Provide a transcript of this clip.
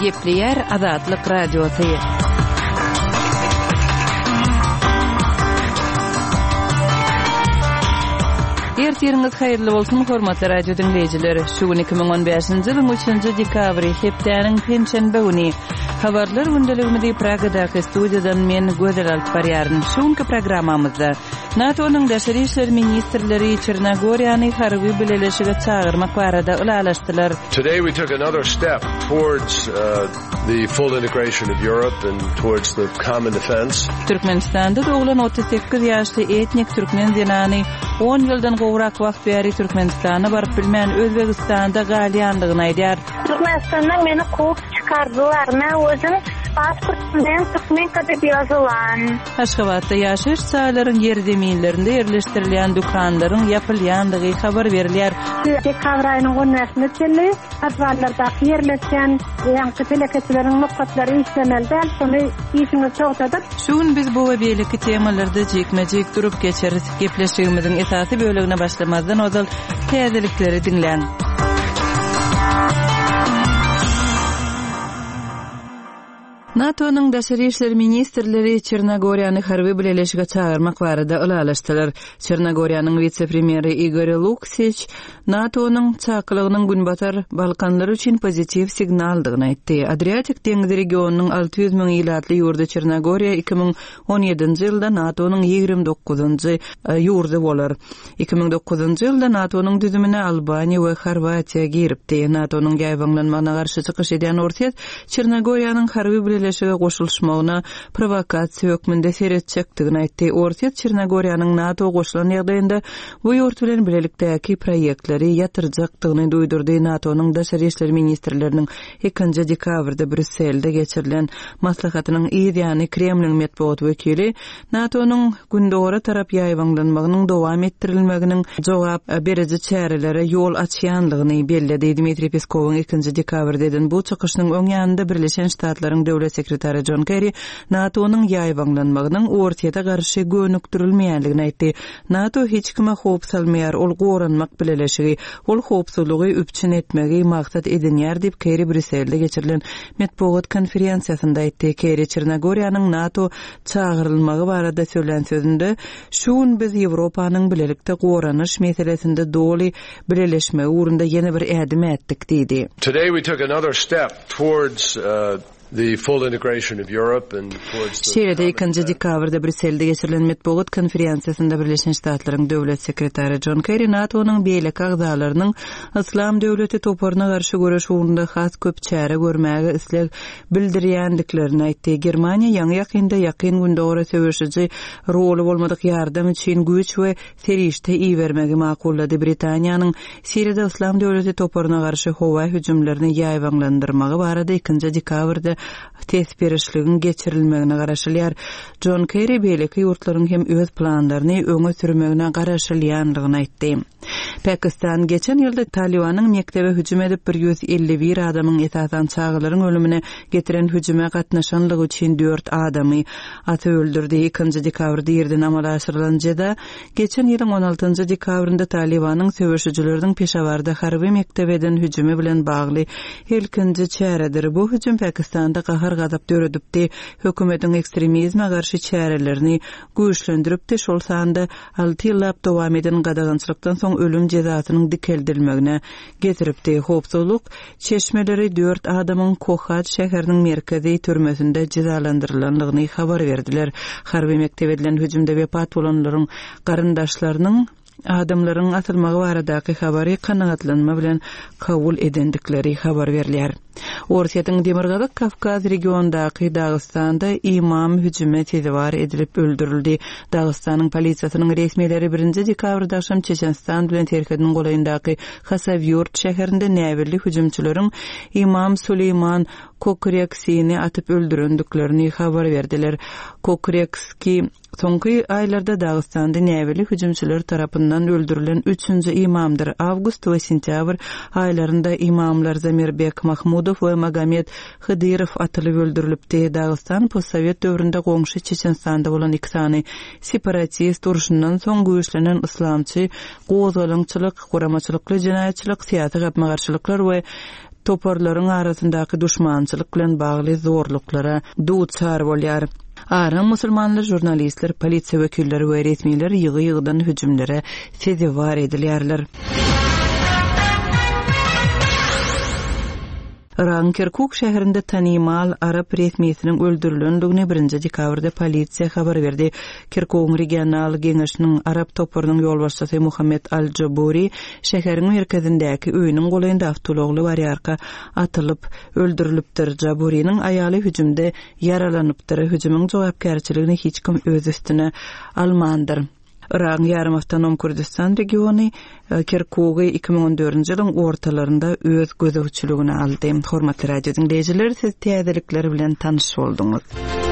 Gepleyer Azatlyk Radiosu. Ertiriniz hayırlı bolsun hormatly radio dinleyijileri. Şu gün 2015-nji ýylyň 3-nji dekabry hepdeniň penşenbe güni habarlar gündeliginde Pragadaky studiýadan men Gözel Alpbarýaryn. Şuňky programmamyzda NATO'nun Daşary işler ministrleri Çernogoriýany harby bileleşige çağırmak barada ulalaşdylar. Today we took another step towards the full integration of Europe and towards the common defense. Türkmenistanda doglan 38 ýaşly etnik türkmen zenany 10 ýyldan gowrak wagt bäri Türkmenistana baryp bilmän Özbegistanda galýandygyny aýdýar. Türkmenistandan meni kovup çıkardılar. Ben özüm pasportumdan Türkmen kadar yazılan. Aşgabatda ýaşaýyş saýlaryň ýerdemillerinde ýerleşdirilýän dukanlaryň ýapylýandygy habar berilýär. Dekabr aýynyň 10-nyny teli atwarlarda ýerleşen ýa-da peleketlerin noktatlary işlemelde şonu işini çoğtadyp. Şuň biz bu we beýleki temalarda jekmejek durup geçeris. Gepleşigimiziň esasy bölegine başlamazdan ozal täzelikleri dinleň. NATO'nun Daşary işler ministrleri Çernogoriýany harby bileleşige çağırmak barada ulalaşdylar. Çernogoriýanyň vice-premieri Igor Luksic NATO'nun çaklygynyň günbatar Balkanlar üçin pozitiw signaldygyny aýtdy. Adriatik deňizi regionunyň 600 000 ýylatly ýurdu Çernogoriýa 2017-nji ýylda NATO'nun 29-njy ýurdu bolar. 2009-njy ýylda NATO'nun düzümine Albaniýa we Horwatiýa giripdi. NATO'nun ýaýbanlanmagyna garşy çykyş eden ortiýat Çernogoriýanyň harby bileleşige goşulmagyna provokasiýa hökmünde seretçekdigini aýtdy. Ortiýat Çernogoriýanyň NATO goşulan ýagdaýynda bu ýurt bilen bilelikdäki proýektleri ýatyrjakdygyny duýdurdy. NATO'nun Daşary işler ministrleriniň 2-nji dekabrda Brüsselde geçirilen maslahatynyň ýa-ni Kremliň medeniýet wekili NATO'nun gündogora tarap ýaýbanlanmagynyň dowam etdirilmeginiň jogap bereji çärelere ýol açýandygyny bellädi. Dmitri Peskov'un 2-nji dekabrda eden bu çykyşynyň öň ýanynda Birleşen Ştatlaryň döwlet sekretary John Kerry NATO'nun ýaýbanlanmagynyň ortaýa garşy gönükdirilmeýändigini aýtdy. NATO hiç kime hop salmaýar, ol goranmak bileleşigi, ol hopsuzlygy üpçün etmegi maksat edinýär diýip Kerry Brüsselde geçirilen medeniýet konferensiýasynda aýtdy. Kerry Çernogoriýanyň NATO çağırylmagy barada söýlen sözünde şuň biz Ýewropanyň bilelikde goranyş meselesinde doly bileleşme urunda ýene bir ädim etdik diýdi. Today we took another step towards the full integration of Europe and towards the Şeýle 2-nji dekabrda Brüsselde geçirilen medeniýet konferensiýasynda Birleşen Ştatlaryň döwlet sekretary John Kerry NATO'nun beýleki agzalarynyň Islam döwleti toparyna garşy görüş uğrunda has köp çäre görmäge isleg bildirýändiklerini aýtdy. Germaniýa ýaňy ýakynda ýakyn gündogora söwüşiji roly bolmadyk ýardam üçin güýç we serişde iýermegi makullady. Britaniýanyň Siriýada Islam döwleti toparyna garşy howa hüjümlerini ýaýbanlandyrmagy barada 2-nji dekabrda tesbirişligin geçirilmegine garaşylýar. John Kerry beýleki ýurtlaryň hem öz planlaryny öňe sürmegine garaşylýandygyny aýtdy. Pakistan geçen ýylda Talibanyň mektebe hüjüm edip 151 adamyň esasan çağılaryň ölümine getiren hüjüme gatnaşanlygy üçin 4 adamy aty öldürdi. 2-nji dekabrda ýerden amal aşyrylan jeda geçen ýylyň 16-njy dekabrynda Talibanyň söwüşçileriniň Peşawarda harby mektebeden hüjümi bilen bagly ilkinji çäredir. Bu hüjüm Pakistanda kahar gazap döredipdi. Hökümetiň ekstremizme garşy çärelerini güýçlendiripdi. Şol sanda 6 ýyllap dowam eden gadagançylykdan soň ölüm jezasynyň dikeldilmegine getiripdi. Hopsuzlyk çeşmeleri 4 adamyň Kohat şäheriniň merkezi türmesinde cezalandyrylandygyny habar berdiler. Harby mektebe edilen hüjümde wepat bolanlaryň garyndaşlarynyň adamlaryň atylmagy baradaky habary kanagatlanma bilen kabul edendikleri habar berilýär. Ortaýatyň Demirgazyk Kafkaz regionundaky Dagystanda imam hüjüme tezewar edilip öldürildi. Dagystanyň polisiýasynyň resmiýetleri 1-nji dekabrda akşam Çeçenstan bilen terkediniň golaýyndaky Hasavyurt şäherinde näwirli hüjümçüleriň imam Süleyman Kokreksini atyp öldürendiklerini habar berdiler. Kokrekski soňky aýlarda Dagystanda näwirli hüjümçüler tarapyndan öldürilen 3-nji imamdyr. Awgust we sentyabr aýlarynda imamlar Zamirbek Mahmudow we Magomed Hıdyrov atylyp öldürilipdi. Dagestan postsovet döwründe goňşy Çeçenstanda bolan 2 sany separatist uruşundan soň güýçlenen islamçy gozalaňçylyk, goramaçylykly jinaýatçylyk, syýasy gapmagarçylyklar we toporlaryň arasyndaky düşmançylyk bilen bagly zorluklara duçar bolýar. Aram musulmanlar, jurnalistler, polisiýa wekilleri we resmiler ýygy-ýygydan hüjümlere sezebar edilýärler. Iran Kirkuk şäherinde tanymal Arap resmiýetiniň öldürilendigine 1-nji dekabrda polisiýa habar berdi. Kirkuk regional geňeşiniň Arap toporunyň ýolbaşçysy Muhammed Al-Jaburi şäheriň merkezindäki öýüniň golaýynda awtologly barýarka atylyp öldürilipdir. Jaburiň aýaly hüjümde yaralanypdyr. Hüjümüň jogapkärçiligini hiç kim öz üstüne almandyr. Iran yarım avtonom Kurdistan regiony Kirkugy 2014-nji ýylyň ortalarynda öz gözegçiligine aldy. Hormatly radio dinleýijiler, siz täzelikler bilen tanyş bolduňyz.